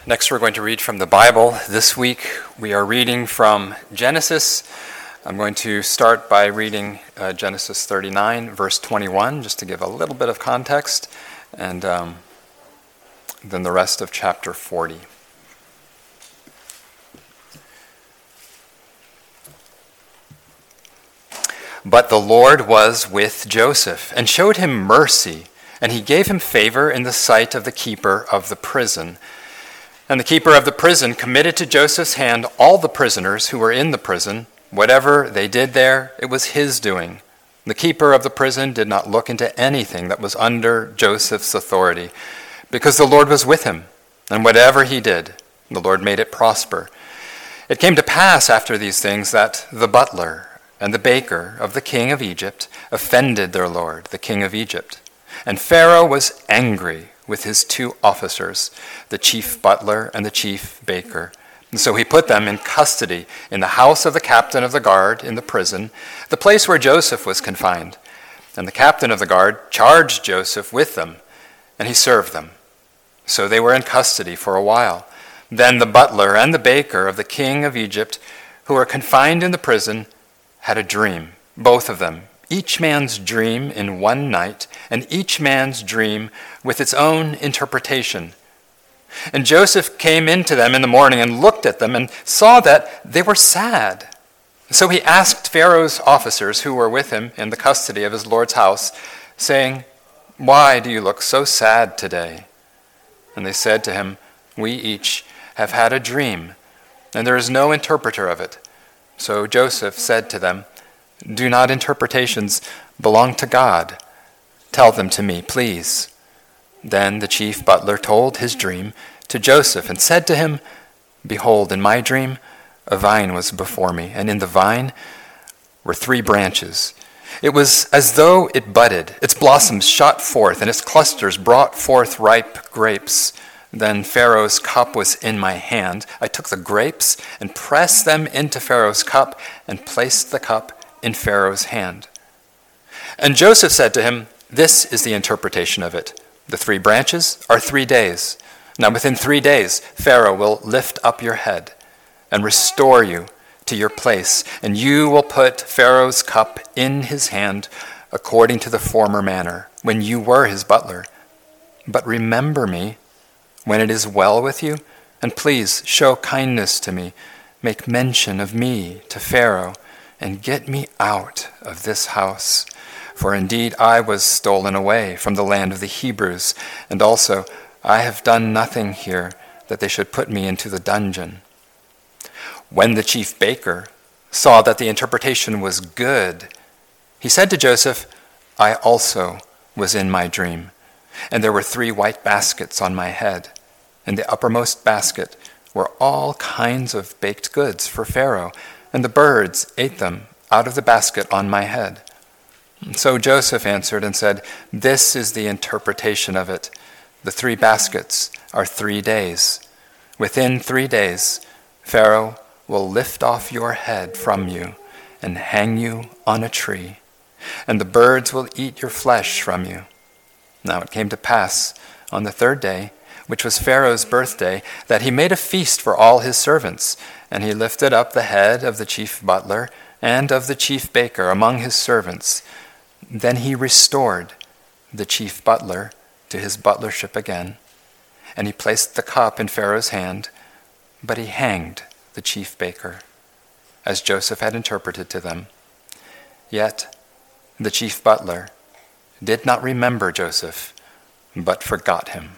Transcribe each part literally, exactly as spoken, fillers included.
Next, we're going to read from the Bible. This week, we are reading from Genesis. I'm going to start by reading uh, Genesis thirty-nine, verse twenty-one, just to give a little bit of context, and um, then the rest of chapter forty. But the Lord was with Joseph and showed him mercy, and he gave him favor in the sight of the keeper of the prison. And the keeper of the prison committed to Joseph's hand all the prisoners who were in the prison. Whatever they did there, it was his doing. The keeper of the prison did not look into anything that was under Joseph's authority, because the Lord was with him, and whatever he did, the Lord made it prosper. It came to pass after these things that the butler and the baker of the king of Egypt offended their lord, the king of Egypt. And Pharaoh was angry with his two officers, the chief butler and the chief baker. And so he put them in custody in the house of the captain of the guard in the prison, the place where Joseph was confined. And the captain of the guard charged Joseph with them, and he served them. So they were in custody for a while. Then the butler and the baker of the king of Egypt, who were confined in the prison, had a dream, both of them, each man's dream in one night, and each man's dream with its own interpretation. And Joseph came into them in the morning and looked at them and saw that they were sad. So he asked Pharaoh's officers who were with him in the custody of his lord's house, saying, "Why do you look so sad today?" And they said to him, "We each have had a dream, and there is no interpreter of it." So Joseph said to them, "Do not interpretations belong to God? Tell them to me, please." Then the chief butler told his dream to Joseph and said to him, "Behold, in my dream, a vine was before me, and in the vine were three branches. It was as though it budded, its blossoms shot forth, and its clusters brought forth ripe grapes. Then Pharaoh's cup was in my hand. I took the grapes and pressed them into Pharaoh's cup and placed the cup in Pharaoh's hand." And Joseph said to him, "This is the interpretation of it. The three branches are three days. Now within three days Pharaoh will lift up your head and restore you to your place, and you will put Pharaoh's cup in his hand according to the former manner, when you were his butler. But remember me when it is well with you, and please show kindness to me. Make mention of me to Pharaoh, and get me out of this house. For indeed I was stolen away from the land of the Hebrews, and also I have done nothing here that they should put me into the dungeon." When the chief baker saw that the interpretation was good, he said to Joseph, "I also was in my dream, and there were three white baskets on my head. In the uppermost basket were all kinds of baked goods for Pharaoh, and the birds ate them out of the basket on my head." So Joseph answered and said, "This is the interpretation of it. The three baskets are three days. Within three days, Pharaoh will lift off your head from you and hang you on a tree, and the birds will eat your flesh from you." Now it came to pass on the third day, which was Pharaoh's birthday, that he made a feast for all his servants, and he lifted up the head of the chief butler and of the chief baker among his servants. Then he restored the chief butler to his butlership again, and he placed the cup in Pharaoh's hand, but he hanged the chief baker, as Joseph had interpreted to them. Yet the chief butler did not remember Joseph, but forgot him.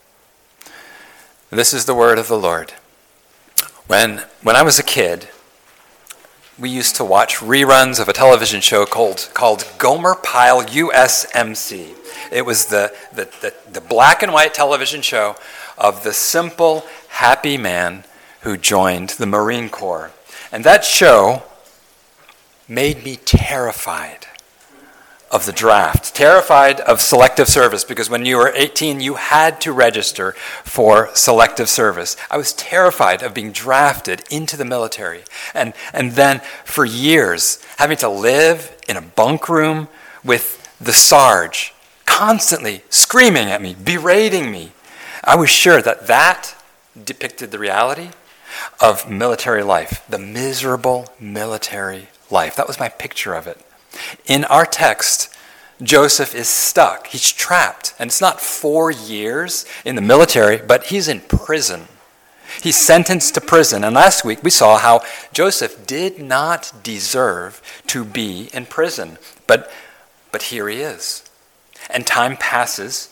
This is the word of the Lord. When, when I was a kid, we used to watch reruns of a television show called, called Gomer Pyle U S M C. It was the, the, the, the black and white television show of the simple, happy man who joined the Marine Corps. And that show made me terrified of the draft, terrified of selective service, because when you were eighteen, you had to register for selective service. I was terrified of being drafted into the military, and, and then for years having to live in a bunk room with the Sarge, constantly screaming at me, berating me. I was sure that that depicted the reality of military life, the miserable military life. That was my picture of it. In our text, Joseph is stuck. He's trapped. And it's not four years in the military, but he's in prison. He's sentenced to prison. And last week we saw how Joseph did not deserve to be in prison. But, but here he is. And time passes.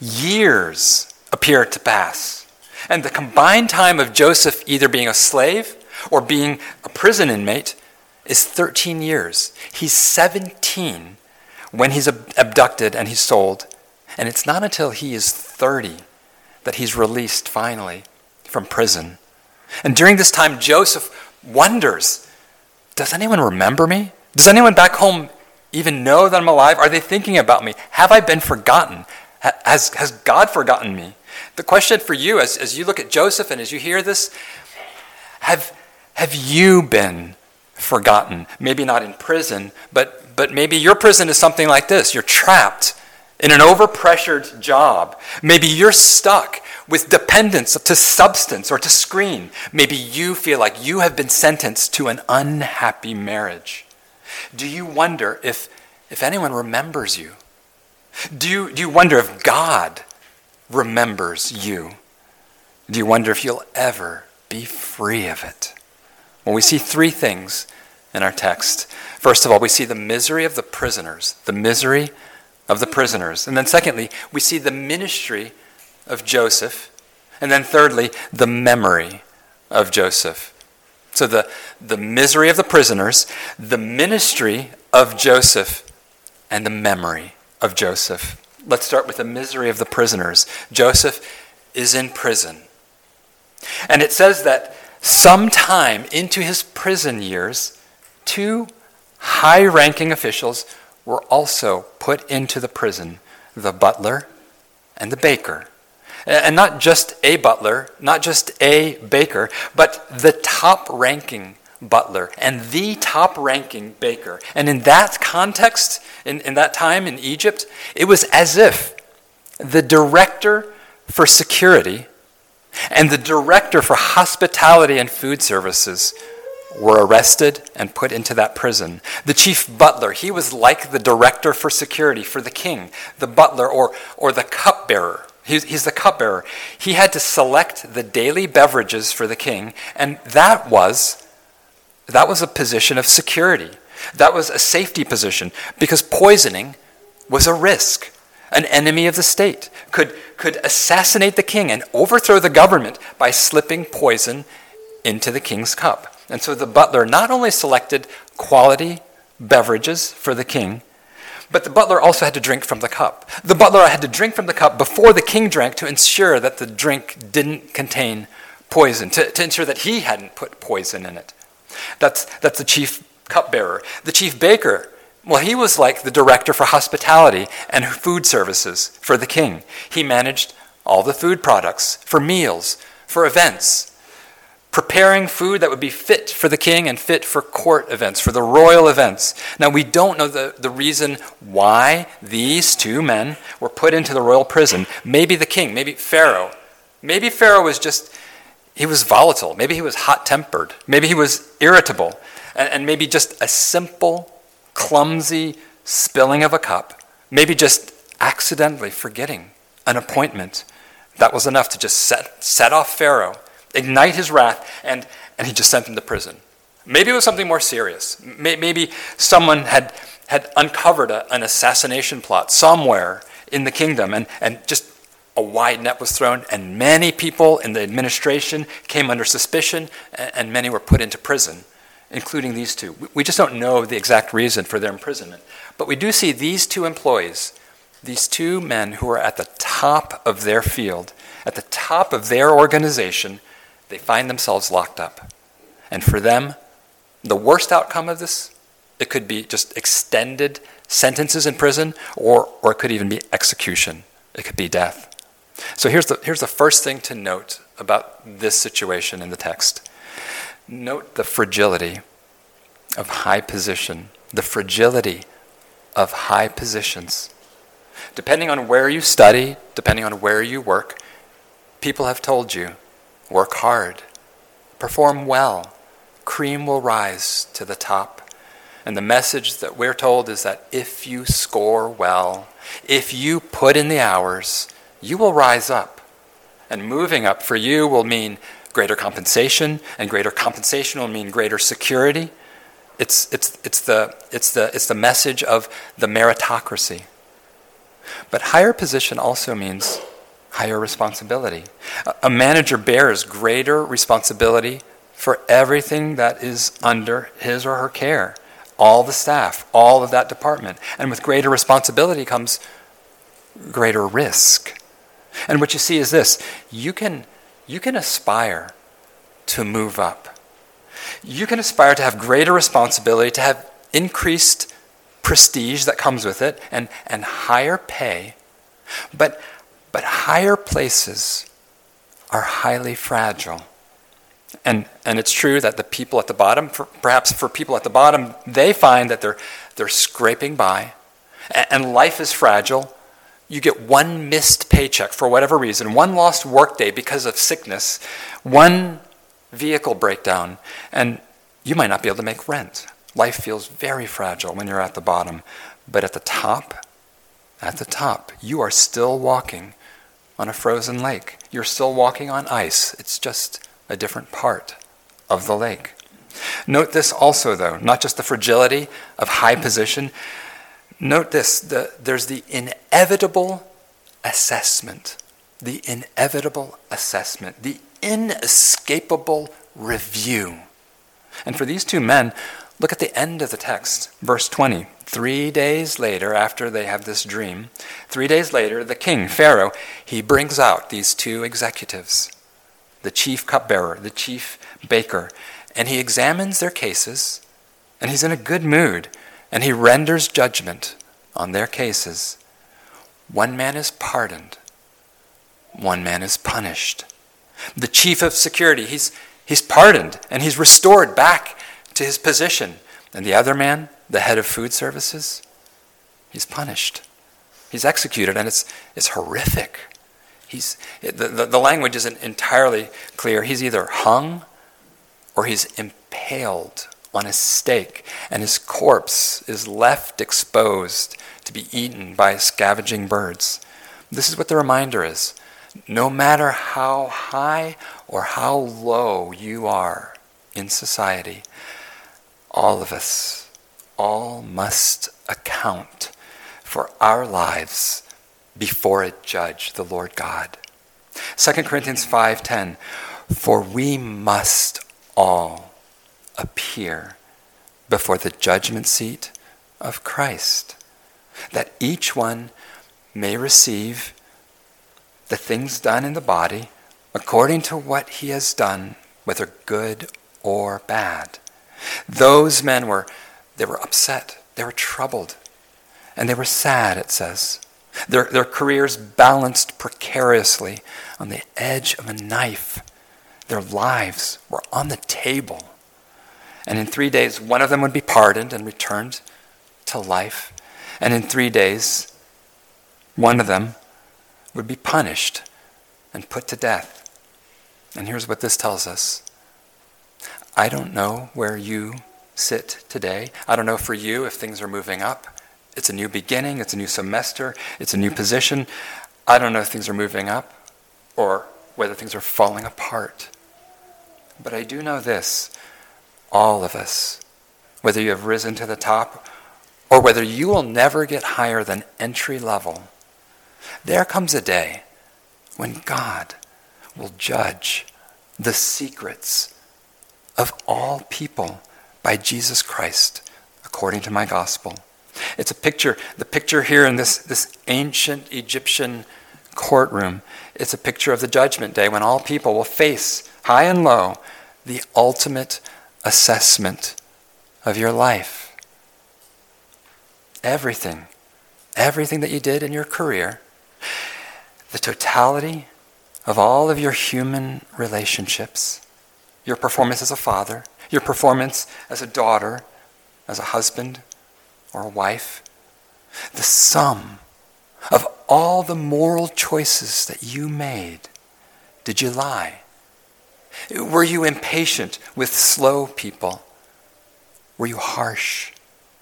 Years appear to pass. And the combined time of Joseph either being a slave or being a prison inmate is thirteen years. He's seventeen when he's abducted and he's sold. And it's not until he is thirty that he's released finally from prison. And during this time, Joseph wonders, does anyone remember me? Does anyone back home even know that I'm alive? Are they thinking about me? Have I been forgotten? Has, has God forgotten me? The question for you as, as you look at Joseph and as you hear this, have, have you been forgotten? Maybe not in prison, but, but maybe your prison is something like this. You're trapped in an overpressured job. Maybe you're stuck with dependence to substance or to screen. Maybe you feel like you have been sentenced to an unhappy marriage. Do you wonder if, if anyone remembers you? Do you, do you wonder if God remembers you? Do you wonder if you'll ever be free of it? Well, we see three things in our text. First of all, we see the misery of the prisoners, the misery of the prisoners. And then secondly, we see the ministry of Joseph. And then thirdly, the memory of Joseph. So the, the misery of the prisoners, the ministry of Joseph, and the memory of Joseph. Let's start with the misery of the prisoners. Joseph is in prison. And it says that sometime into his prison years, two high-ranking officials were also put into the prison, the butler and the baker. And not just a butler, not just a baker, but the top-ranking butler and the top-ranking baker. And in that context, in, in that time in Egypt, it was as if the director for security and the director for hospitality and food services were arrested and put into that prison. The chief butler, he was like the director for security for the king, the butler or, or the cupbearer. He's, he's the cupbearer. He had to select the daily beverages for the king, and that was, that was a position of security. That was a safety position, because poisoning was a risk. An enemy of the state could, could assassinate the king and overthrow the government by slipping poison into the king's cup. And so the butler not only selected quality beverages for the king, but the butler also had to drink from the cup. The butler had to drink from the cup before the king drank to ensure that the drink didn't contain poison, to, to ensure that he hadn't put poison in it. That's, that's the chief cupbearer. The chief baker, well, he was like the director for hospitality and food services for the king. He managed all the food products for meals, for events, preparing food that would be fit for the king and fit for court events, for the royal events. Now, we don't know the, the reason why these two men were put into the royal prison. Maybe the king, maybe Pharaoh. Maybe Pharaoh was just, he was volatile. Maybe he was hot-tempered. Maybe he was irritable. And, and maybe just a simple, clumsy spilling of a cup, maybe just accidentally forgetting an appointment, that was enough to just set, set off Pharaoh, ignite his wrath, and, and he just sent him to prison. Maybe it was something more serious. Maybe someone had, had uncovered a, an assassination plot somewhere in the kingdom, and, and just a wide net was thrown, and many people in the administration came under suspicion, and, and many were put into prison, including these two. We just don't know the exact reason for their imprisonment. But we do see these two employees, these two men who are at the top of their field, at the top of their organization, they find themselves locked up. And for them, the worst outcome of this, it could be just extended sentences in prison, or, or it could even be execution. It could be death. So here's the, here's the first thing to note about this situation in the text. Note the fragility of high position, the fragility of high positions. Depending on where you study, depending on where you work, people have told you, work hard, perform well, cream will rise to the top. And the message that we're told is that if you score well, if you put in the hours, you will rise up. And moving up for you will mean greater compensation, and greater compensation will mean greater security. It's, it's, it's, the, it's, the, it's the message of the meritocracy. But higher position also means higher responsibility. A, a manager bears greater responsibility for everything that is under his or her care, all the staff, all of that department. And with greater responsibility comes greater risk. And what you see is this: you can, you can aspire to move up. You can aspire to have greater responsibility, to have increased prestige that comes with it, and, and higher pay. But, but higher places are highly fragile. And, and it's true that the people at the bottom, for, perhaps for people at the bottom, they find that they're, they're scraping by, and, and life is fragile. You get one missed paycheck for whatever reason, one lost workday because of sickness, one vehicle breakdown, and you might not be able to make rent. Life feels very fragile when you're at the bottom. But at the top, at the top, you are still walking on a frozen lake. You're still walking on ice. It's just a different part of the lake. Note this also, though, not just the fragility of high position. Note this, the, there's the inevitable assessment, the inevitable assessment, the inescapable review. And for these two men, look at the end of the text, verse twenty. Three days later, after they have this dream, three days later, the king, Pharaoh, he brings out these two executives, the chief cupbearer, the chief baker, and he examines their cases, and he's in a good mood, and he renders judgment on their cases. One man is pardoned. One man is punished. The chief of security, he's, he's pardoned, and he's restored back to his position. And the other man, the head of food services, he's punished. He's executed, and it's, it's horrific. He's, the, the, the language isn't entirely clear. He's either hung or he's impaled on a stake, and his corpse is left exposed to be eaten by scavenging birds. This is what the reminder is. No matter how high or how low you are in society, all of us, all must account for our lives before a judge, the Lord God. Second Corinthians five ten, for we must all appear before the judgment seat of Christ, that each one may receive the things done in the body according to what he has done, whether good or bad. Those men were, they were upset, they were troubled, and they were sad, it says. Their, their careers balanced precariously on the edge of a knife. Their lives were on the table. And in three days, one of them would be pardoned and returned to life. And in three days, one of them would be punished and put to death. And here's what this tells us. I don't know where you sit today. I don't know for you if things are moving up. It's a new beginning. It's a new semester. It's a new position. I don't know if things are moving up or whether things are falling apart. But I do know this. All of us, whether you have risen to the top or whether you will never get higher than entry level, there comes a day when God will judge the secrets of all people by Jesus Christ, according to my gospel. It's a picture, the picture here in this, this ancient Egyptian courtroom, it's a picture of the judgment day when all people will face, high and low, the ultimate assessment of your life. Everything, everything that you did in your career, the totality of all of your human relationships, your performance as a father, your performance as a daughter, as a husband or a wife, the sum of all the moral choices that you made. Did you lie? Were you impatient with slow people? Were you harsh?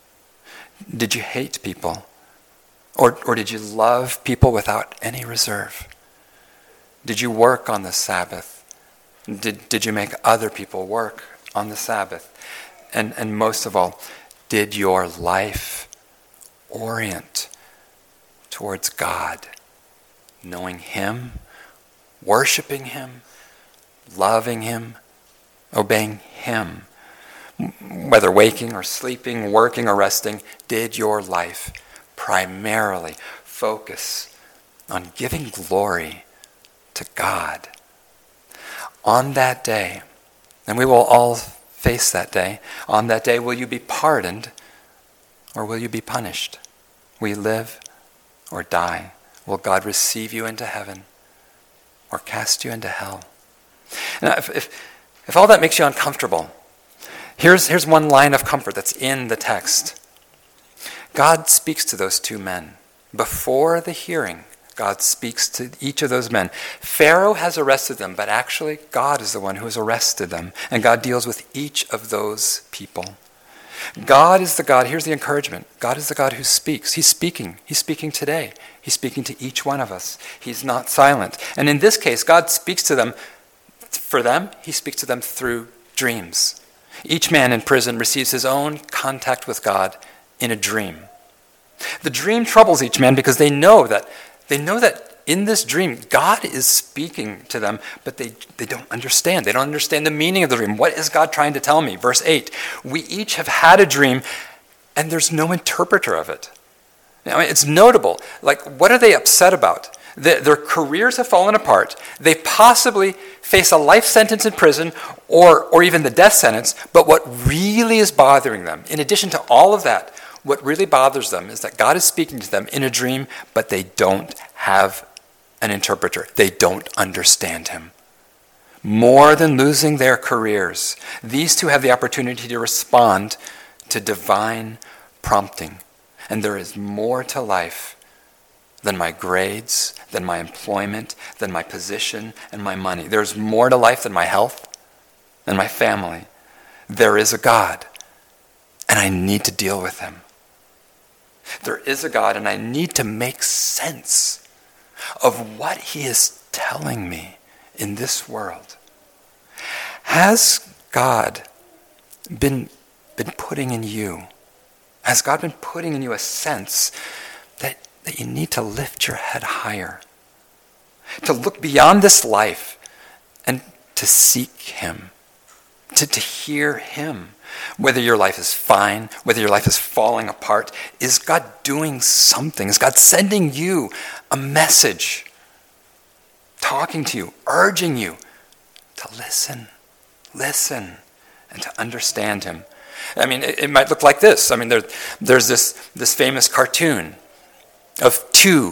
Did you hate people? Or, or did you love people without any reserve? Did you work on the Sabbath? Did, did you make other people work on the Sabbath? And, and most of all, did your life orient towards God, knowing Him, worshiping Him, loving Him, obeying Him? Whether waking or sleeping, working or resting, did your life primarily focus on giving glory to God? On that day, and we will all face that day, on that day will you be pardoned or will you be punished? Will you live or die? Will God receive you into heaven or cast you into hell? Now, if, if, if all that makes you uncomfortable, here's, here's one line of comfort that's in the text. God speaks to those two men. Before the hearing, God speaks to each of those men. Pharaoh has arrested them, but actually God is the one who has arrested them. And God deals with each of those people. God is the God, here's the encouragement. God is the God who speaks. He's speaking. He's speaking today. He's speaking to each one of us. He's not silent. And in this case, God speaks to them. For them, He speaks to them through dreams. Each man in prison receives his own contact with God in a dream. The dream troubles each man because they know that They know that in this dream, God is speaking to them, but they, they don't understand. They don't understand the meaning of the dream. What is God trying to tell me? Verse eight, we each have had a dream, and there's no interpreter of it. Now, it's notable. Like, what are they upset about? The, their careers have fallen apart. They possibly face a life sentence in prison or, or even the death sentence, but what really is bothering them, in addition to all of that, what really bothers them is that God is speaking to them in a dream, but they don't have an interpreter. They don't understand Him. More than losing their careers, these two have the opportunity to respond to divine prompting. And there is more to life than my grades, than my employment, than my position and my money. There's more to life than my health, than my family. There is a God, and I need to deal with Him. There is a God, and I need to make sense of what He is telling me in this world. Has God been, been putting in you, has God been putting in you a sense that, that you need to lift your head higher, to look beyond this life and to seek Him, to, to hear Him? Whether your life is fine, whether your life is falling apart, is God doing something? Is God sending you a message, talking to you, urging you to listen, listen, and to understand Him? I mean, it, it might look like this. I mean, there, there's this, this famous cartoon of two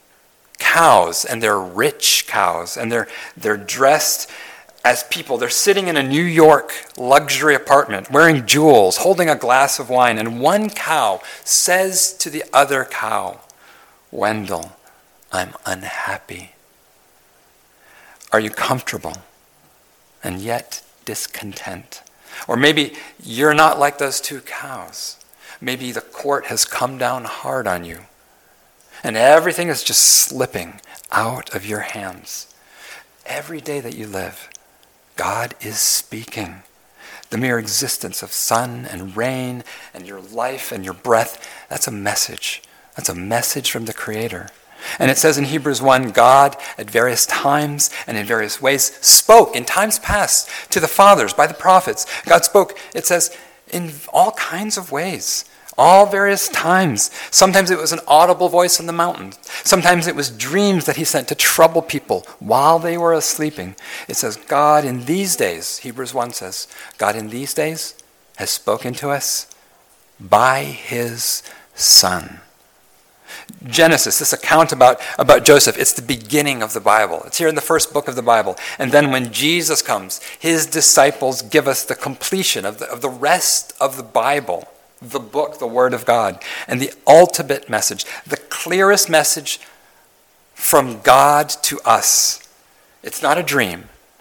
cows, and they're rich cows, and they're they're dressed as people. They're sitting in a New York luxury apartment, wearing jewels, holding a glass of wine, and one cow says to the other cow, "Wendell, I'm unhappy." Are you comfortable and yet discontent? Or maybe you're not like those two cows. Maybe the court has come down hard on you, and everything is just slipping out of your hands. Every day that you live, God is speaking. The mere existence of sun and rain and your life and your breath, that's a message. That's a message from the Creator. And it says in Hebrews one, God at various times and in various ways spoke in times past to the fathers by the prophets. God spoke, it says, in all kinds of ways. All various times. Sometimes it was an audible voice on the mountain. Sometimes it was dreams that He sent to trouble people while they were sleeping. It says, God in these days, Hebrews one says, God in these days has spoken to us by His Son. Genesis, this account about, about Joseph, it's the beginning of the Bible. It's here in the first book of the Bible. And then when Jesus comes, His disciples give us the completion of the, of the rest of the Bible. The book, the Word of God, and the ultimate message, the clearest message from God to us. It's not a dream.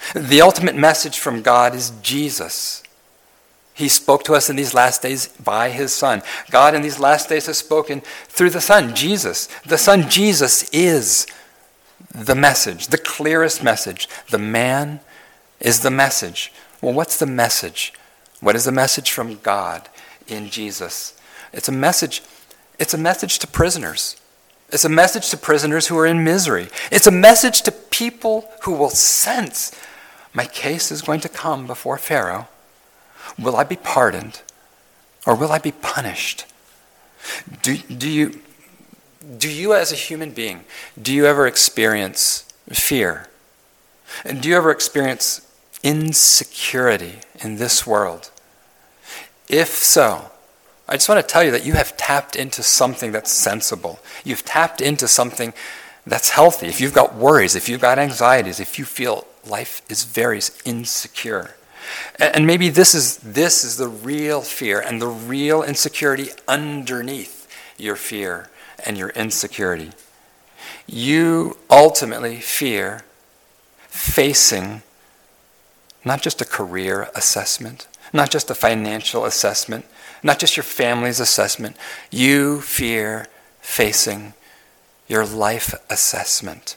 The ultimate message from God is Jesus. He spoke to us in these last days by his Son. God in these last days has spoken through the Son, Jesus. The Son, Jesus, is the message, the clearest message. The man is the message. Well, what's the message? What is the message from God in Jesus? It's a message, it's a message to prisoners. It's a message to prisoners who are in misery. It's a message to people who will sense, my case is going to come before Pharaoh. Will I be pardoned or will I be punished? Do, do you, do you as a human being, do you ever experience fear? And do you ever experience insecurity in this world? If so, I just want to tell you that you have tapped into something that's sensible. You've tapped into something that's healthy. If you've got worries, if you've got anxieties, if you feel life is very insecure. And maybe this is this is the real fear and the real insecurity underneath your fear and your insecurity. You ultimately fear facing not just a career assessment, not just a financial assessment, not just your family's assessment. You fear facing your life assessment.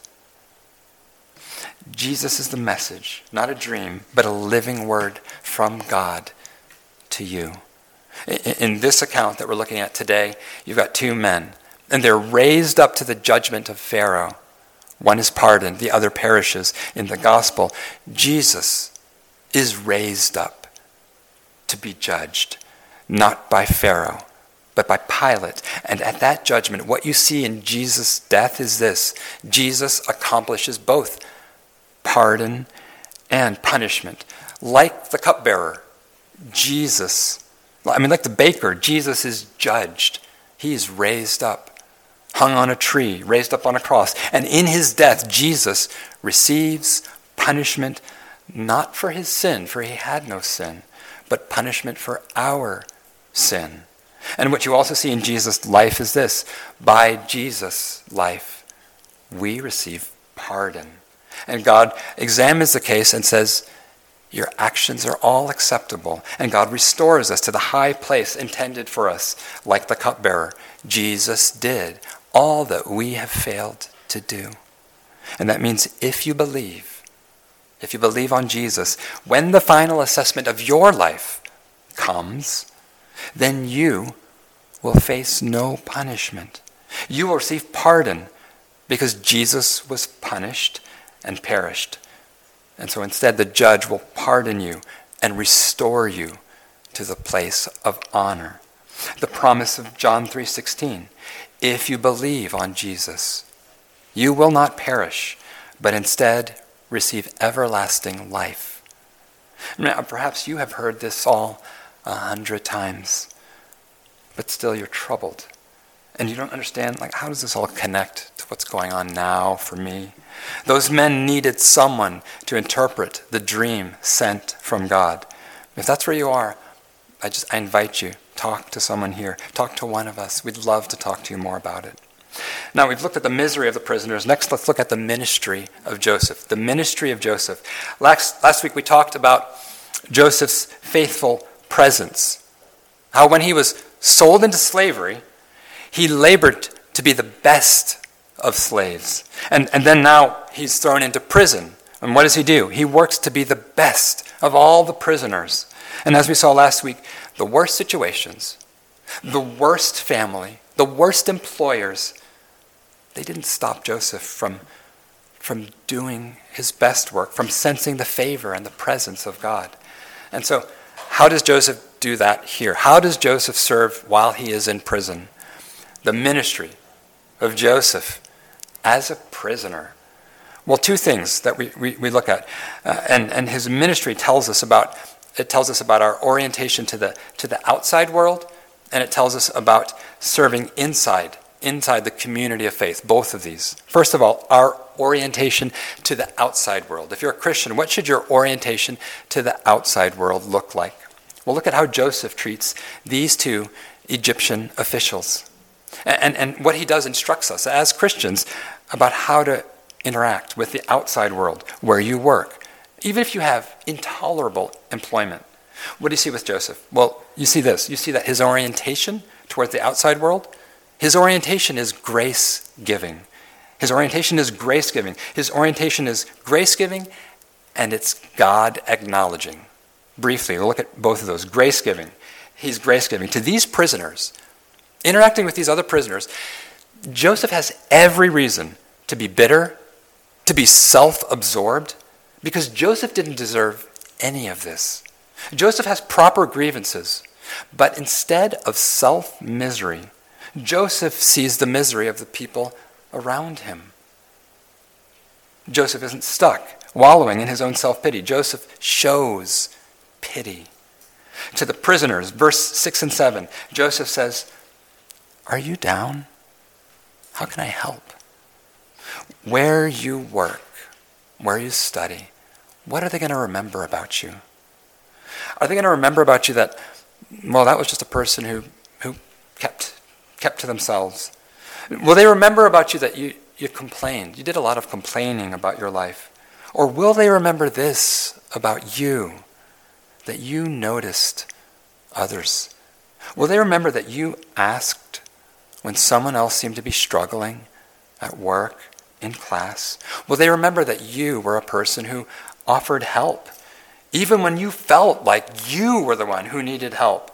Jesus is the message, not a dream, but a living word from God to you. In this account that we're looking at today, you've got two men, and they're raised up to the judgment of Pharaoh. One is pardoned, the other perishes. In the gospel, Jesus is raised up to be judged, not by Pharaoh, but by Pilate. And at that judgment, what you see in Jesus' death is this: Jesus accomplishes both pardon and punishment. Like the cupbearer, Jesus, I mean, like the baker, Jesus is judged. He is raised up, hung on a tree, raised up on a cross. And in his death, Jesus receives punishment, not for his sin, for he had no sin, but punishment for our sin. And what you also see in Jesus' life is this: by Jesus' life, we receive pardon. And God examines the case and says, your actions are all acceptable. And God restores us to the high place intended for us, like the cupbearer. Jesus did all that we have failed to do. And that means if you believe, if you believe on Jesus, when the final assessment of your life comes, then you will face no punishment. You will receive pardon because Jesus was punished and perished. And so instead, the judge will pardon you and restore you to the place of honor. The promise of John three sixteen, if you believe on Jesus, you will not perish, but instead receive everlasting life. Now, perhaps you have heard this all a hundred times, but still you're troubled. And you don't understand, like, how does this all connect to what's going on now for me? Those men needed someone to interpret the dream sent from God. If that's where you are, I just I invite you, talk to someone here. Talk to one of us. We'd love to talk to you more about it. Now, we've looked at the misery of the prisoners. Next, let's look at the ministry of Joseph. The ministry of Joseph. Last, last week we talked about Joseph's faithful presence. How when he was sold into slavery, he labored to be the best of slaves. And, and then now he's thrown into prison. And what does he do? He works to be the best of all the prisoners. And as we saw last week, the worst situations, the worst family, the worst employers, they didn't stop Joseph from, from doing his best work, from sensing the favor and the presence of God. And so, how does Joseph do that here? How does Joseph serve while he is in prison? The ministry of Joseph as a prisoner. Well, two things that we, we, we look at. Uh, and, and his ministry tells us about, it tells us about our orientation to the, to the outside world, and it tells us about serving inside, inside the community of faith, both of these. First of all, our orientation to the outside world. If you're a Christian, what should your orientation to the outside world look like? Well, look at how Joseph treats these two Egyptian officials. And, and, and what he does instructs us as Christians about how to interact with the outside world, where you work, even if you have intolerable employment. What do you see with Joseph? Well, you see this. You see that his orientation towards the outside world, his orientation is grace-giving. His orientation is grace-giving. His orientation is grace-giving, and it's God-acknowledging. Briefly, we'll look at both of those. Grace-giving. He's grace-giving. To these prisoners, interacting with these other prisoners, Joseph has every reason to be bitter, to be self-absorbed, because Joseph didn't deserve any of this. Joseph has proper grievances, but instead of self-misery, Joseph sees the misery of the people around him. Joseph isn't stuck, wallowing in his own self-pity. Joseph shows pity. To the prisoners, verse six and seven, Joseph says, "Are you down? How can I help? Where you work, where you study, what are they going to remember about you? Are they going to remember about you that, well, that was just a person who, who kept, kept to themselves? Will they remember about you that you, you complained? You did a lot of complaining about your life. Or will they remember this about you, that you noticed others? Will they remember that you asked when someone else seemed to be struggling at work, in class? Will they remember that you were a person who offered help, even when you felt like you were the one who needed help?"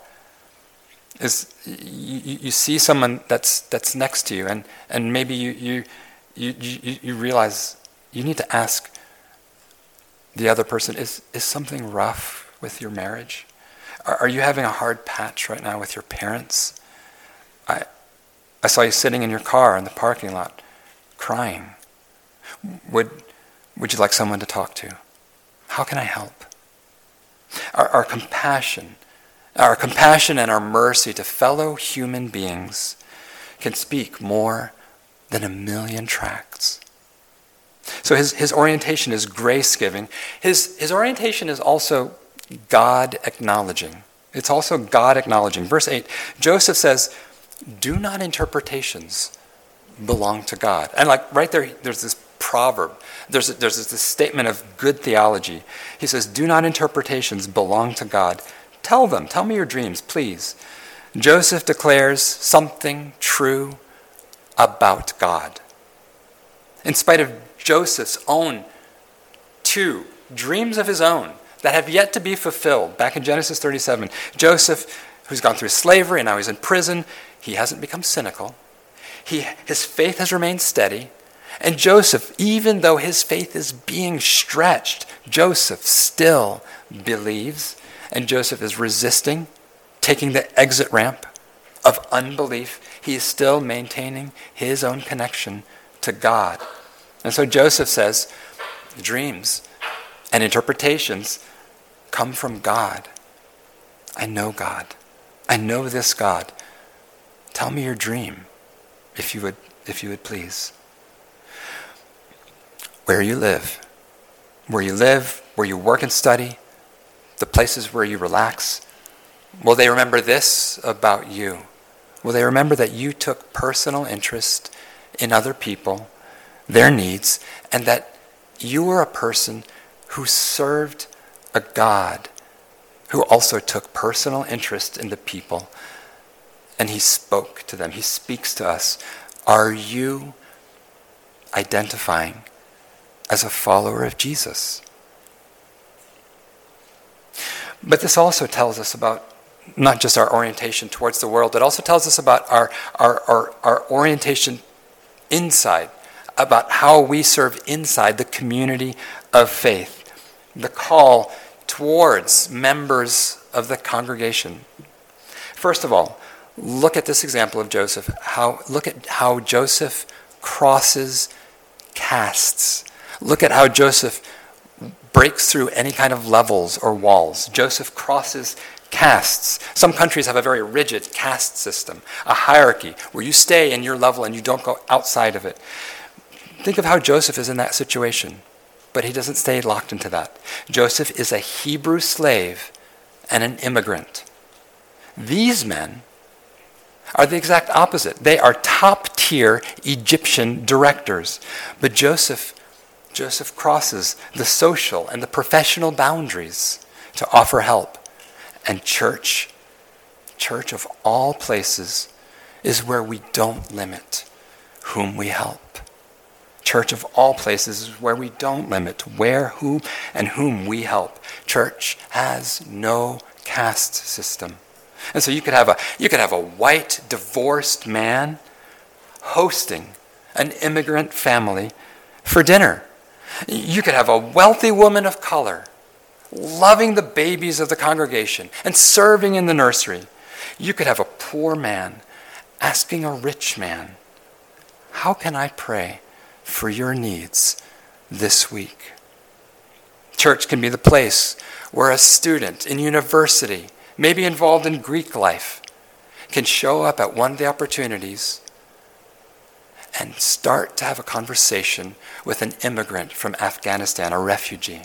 Is you, you see someone that's that's next to you, and, and maybe you, you you you you realize you need to ask the other person, is is something rough with your marriage? Are, are you having a hard patch right now with your parents? I I saw you sitting in your car in the parking lot, crying. Would would you like someone to talk to? How can I help? Our, our compassion, our compassion and our mercy to fellow human beings can speak more than a million tracts. So his, his orientation is grace-giving. His, his orientation is also God-acknowledging. It's also God-acknowledging. Verse eight, Joseph says, "Do not interpretations belong to God?" And like right there, there's this proverb. There's, a, there's this statement of good theology. He says, "Do not interpretations belong to God? Tell them, tell me your dreams, please." Joseph declares something true about God. In spite of Joseph's own two dreams of his own that have yet to be fulfilled, back in Genesis thirty-seven, Joseph, who's gone through slavery and now he's in prison, he hasn't become cynical. He, his faith has remained steady. And Joseph, even though his faith is being stretched, Joseph still believes, and Joseph is resisting, taking the exit ramp of unbelief. He is still maintaining his own connection to God. And so Joseph says, dreams and interpretations come from God. I know God. I know this God. Tell me your dream, if you would, if you would please. Where you live, where you live, where you work and study, the places where you relax, will they remember this about you? Will they remember that you took personal interest in other people, their needs, and that you were a person who served a God who also took personal interest in the people, and he spoke to them. He speaks to us. Are you identifying as a follower of Jesus? But this also tells us about not just our orientation towards the world, it also tells us about our, our, our, our orientation inside, about how we serve inside the community of faith, the call towards members of the congregation. First of all, look at this example of Joseph. How, look at how Joseph crosses castes. Look at how Joseph breaks through any kind of levels or walls. Joseph crosses castes. Some countries have a very rigid caste system, a hierarchy where you stay in your level and you don't go outside of it. Think of how Joseph is in that situation, but he doesn't stay locked into that. Joseph is a Hebrew slave and an immigrant. These men are the exact opposite. They are top-tier Egyptian directors, but Joseph Joseph crosses the social and the professional boundaries to offer help. And church, church of all places, is where we don't limit whom we help. Church of all places is where we don't limit where, who, and whom we help. Church has no caste system. And so you could have a you could have a white divorced man hosting an immigrant family for dinner. You could have a wealthy woman of color loving the babies of the congregation and serving in the nursery. You could have a poor man asking a rich man, "How can I pray for your needs this week?" Church can be the place where a student in university, maybe involved in Greek life, can show up at one of the opportunities and start to have a conversation with an immigrant from Afghanistan, a refugee.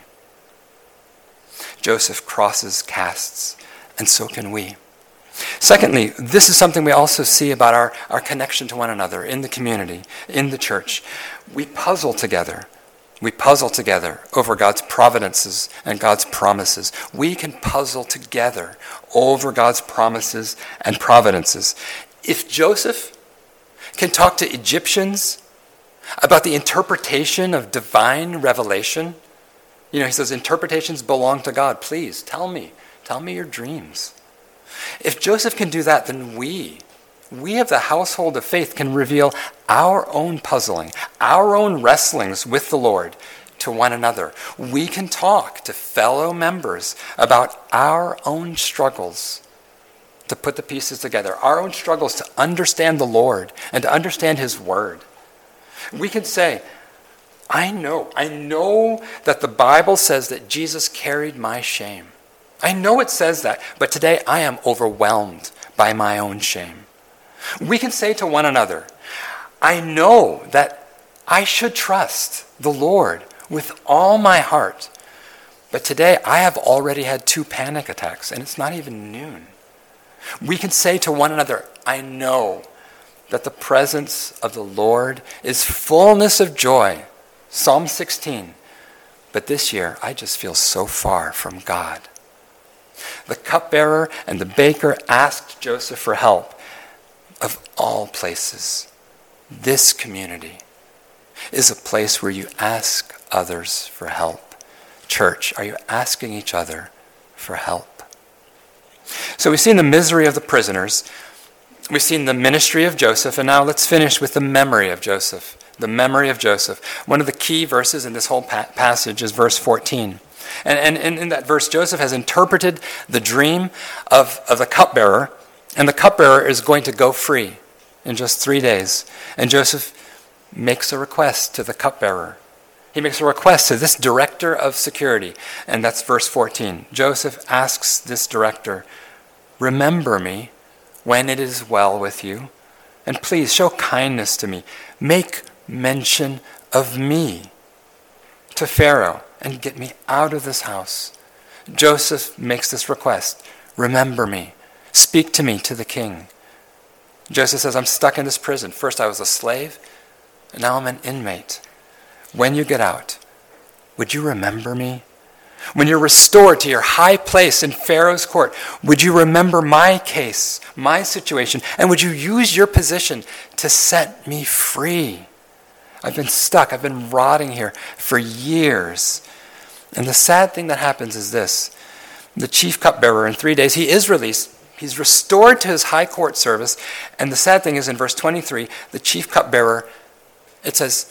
Joseph crosses castes, and so can we. Secondly, this is something we also see about our, our connection to one another in the community, in the church. We puzzle together. We puzzle together over God's providences and God's promises. We can puzzle together over God's promises and providences. If Joseph can talk to Egyptians about the interpretation of divine revelation, you know, he says, interpretations belong to God. Please, tell me. Tell me your dreams. If Joseph can do that, then we, we of the household of faith can reveal our own puzzling, our own wrestlings with the Lord to one another. We can talk to fellow members about our own struggles to put the pieces together, our own struggles to understand the Lord and to understand his word. We can say, I know, I know that the Bible says that Jesus carried my shame. I know it says that, but today I am overwhelmed by my own shame. We can say to one another, I know that I should trust the Lord with all my heart, but today I have already had two panic attacks and it's not even noon. We can say to one another, I know that the presence of the Lord is fullness of joy. Psalm sixteen. But this year, I just feel so far from God. The cupbearer and the baker asked Joseph for help. Of all places, this community is a place where you ask others for help. Church, are you asking each other for help? So we've seen the misery of the prisoners. We've seen the ministry of Joseph. And now let's finish with the memory of Joseph. The memory of Joseph. One of the key verses in this whole pa- passage is verse fourteen. And, and, and in that verse, Joseph has interpreted the dream of, of the cupbearer, and the cupbearer is going to go free in just three days. And Joseph makes a request to the cupbearer. He makes a request to this director of security, and that's verse fourteen. Joseph asks this director, remember me when it is well with you, and please show kindness to me. Make mention of me to Pharaoh and get me out of this house. Joseph makes this request. Remember me. Speak to me to the king. Joseph says, I'm stuck in this prison. First I was a slave, and now I'm an inmate. When you get out, would you remember me? When you're restored to your high place in Pharaoh's court, would you remember my case, my situation, and would you use your position to set me free? I've been stuck. I've been rotting here for years. And the sad thing that happens is this. The chief cupbearer, in three days, he is released. He's restored to his high court service. And the sad thing is in verse twenty-three, the chief cupbearer, it says,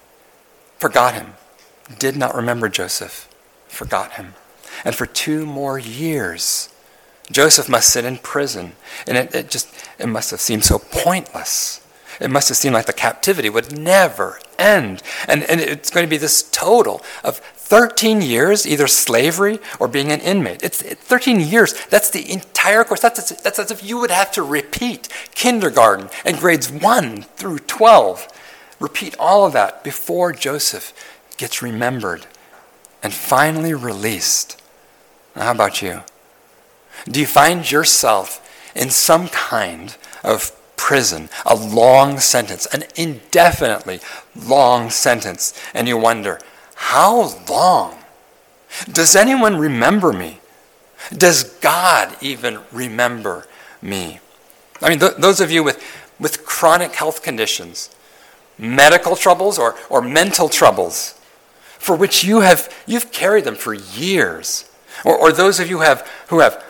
forgot him, did not remember Joseph, forgot him. And for two more years, Joseph must sit in prison. And it, it just, it must have seemed so pointless. It must have seemed like the captivity would never end. And, and it's going to be this total of thirteen years, either slavery or being an inmate. It's it, thirteen years. That's the entire course. That's, that's as if you would have to repeat kindergarten and grades one through twelve. Repeat all of that before Joseph gets remembered and finally released. Now, how about you? Do you find yourself in some kind of prison, a long sentence, an indefinitely long sentence, and you wonder, How long? Does anyone remember me? Does God even remember me? I mean, th- those of you with, with chronic health conditions, medical troubles or, or mental troubles, for which you have you've carried them for years, or, or those of you who have who have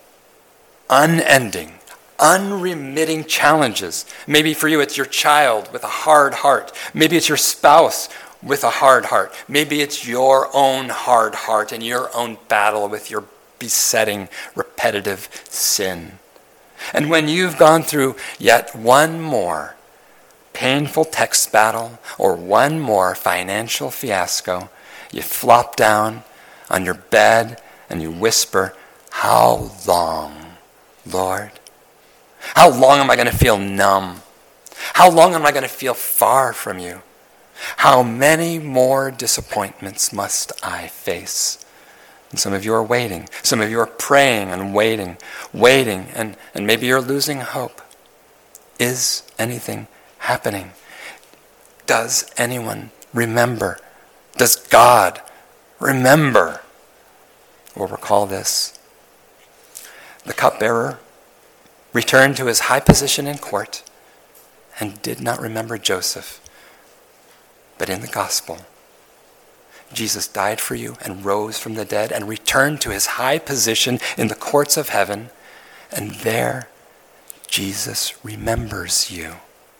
unending, unremitting challenges. Maybe for you it's your child with a hard heart. Maybe it's your spouse with a hard heart. Maybe it's your own hard heart and your own battle with your besetting, repetitive sin. And when you've gone through yet one more painful text battle or one more financial fiasco, you flop down on your bed and you whisper, "How long, Lord? How long am I going to feel numb? How long am I going to feel far from you? How many more disappointments must I face?" And some of you are waiting. Some of you are praying and waiting, waiting, and, and maybe you're losing hope. Is anything happening? Does anyone remember? Does God remember? We'll recall this. The cupbearer returned to his high position in court and did not remember Joseph. But in the gospel, Jesus died for you and rose from the dead and returned to his high position in the courts of heaven. And there, Jesus remembers you.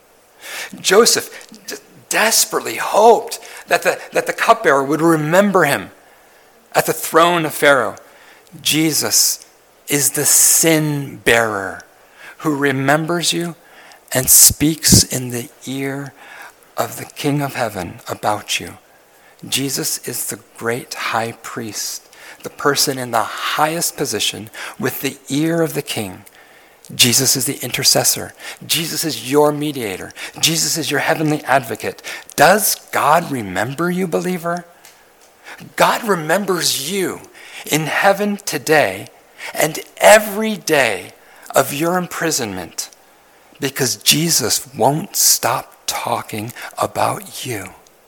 Joseph d- desperately hoped that the, that the cupbearer would remember him at the throne of Pharaoh. Jesus is the sin bearer who remembers you and speaks in the ear of the King of Heaven about you. Jesus is the great high priest, the person in the highest position with the ear of the King. Jesus is the intercessor. Jesus is your mediator. Jesus is your heavenly advocate. Does God remember you, believer? God remembers you in heaven today and every day of your imprisonment because Jesus won't stop talking about you.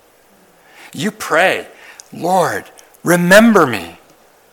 You pray, "Lord, remember me."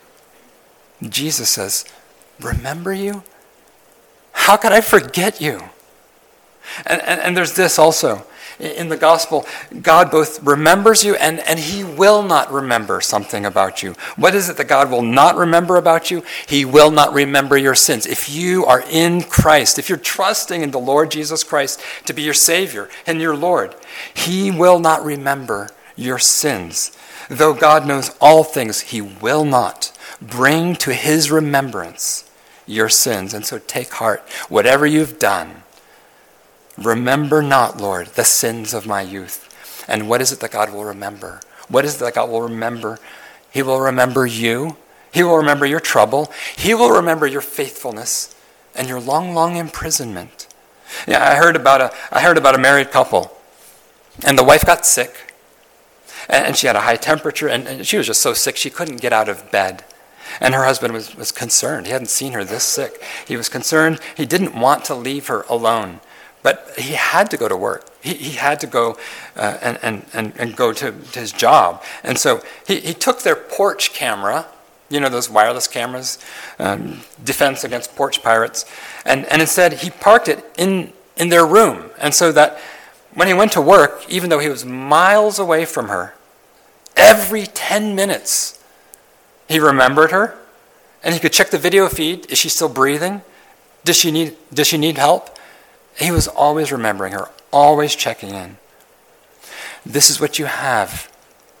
Jesus says, "Remember you? How could I forget you?" And, and, and there's this also. In the gospel, God both remembers you and, and he will not remember something about you. What is it that God will not remember about you? He will not remember your sins. If you are in Christ, if you're trusting in the Lord Jesus Christ to be your Savior and your Lord, he will not remember your sins. Though God knows all things, he will not bring to his remembrance your sins. And so take heart. Whatever you've done, remember not, Lord, the sins of my youth. And what is it that God will remember? What is it that God will remember? He will remember you. He will remember your trouble. He will remember your faithfulness and your long, long imprisonment. Yeah, I heard about a I heard about a married couple, and the wife got sick, and she had a high temperature, and, and she was just so sick she couldn't get out of bed. And her husband was, was concerned. He hadn't seen her this sick. He was concerned. He didn't want to leave her alone. But he had to go to work. He, he had to go uh, and, and, and, and go to, to his job. And so he, he took their porch camera, you know, those wireless cameras, um, defense against porch pirates, and, and instead he parked it in, in their room. And so that when he went to work, even though he was miles away from her, every ten minutes he remembered her, and he could check the video feed. Is she still breathing? Does she need, does she need help? He was always remembering her, always checking in. This is what you have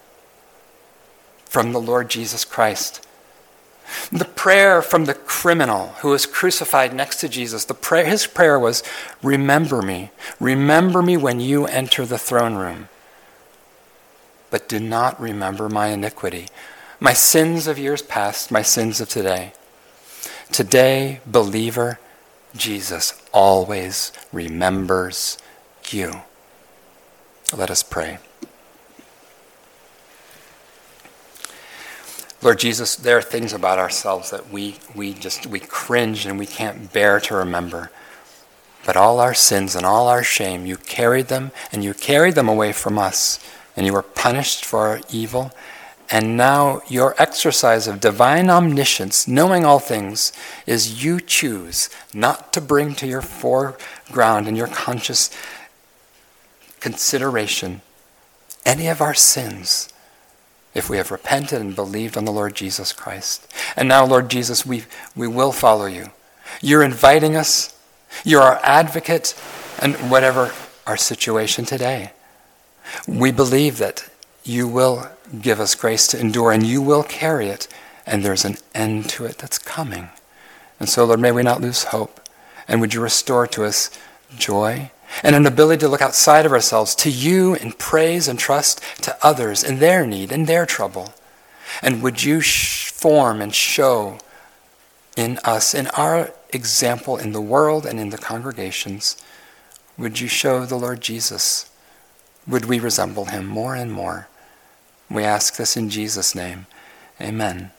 from the Lord Jesus Christ. The prayer from the criminal who was crucified next to Jesus, the prayer, his prayer was, "Remember me. Remember me when you enter the throne room. But do not remember my iniquity, my sins of years past, my sins of today." Today, believer, Jesus always remembers you. Let us pray. Lord Jesus, there are things about ourselves that we we just we cringe and we can't bear to remember. But all our sins and all our shame, you carried them and you carried them away from us and you were punished for our evil. And now your exercise of divine omniscience, knowing all things, is you choose not to bring to your foreground in your conscious consideration any of our sins, if we have repented and believed on the Lord Jesus Christ. And now, Lord Jesus, we, we will follow you. You're inviting us. You're our advocate, and whatever our situation today, we believe that you will give us grace to endure, and you will carry it, and there's an end to it that's coming. And so, Lord, may we not lose hope, and would you restore to us joy and an ability to look outside of ourselves to you in praise and trust to others in their need, in their trouble. And would you sh- form and show in us, in our example in the world and in the congregations, would you show the Lord Jesus? Would we resemble him more and more? We ask this in Jesus' name. Amen.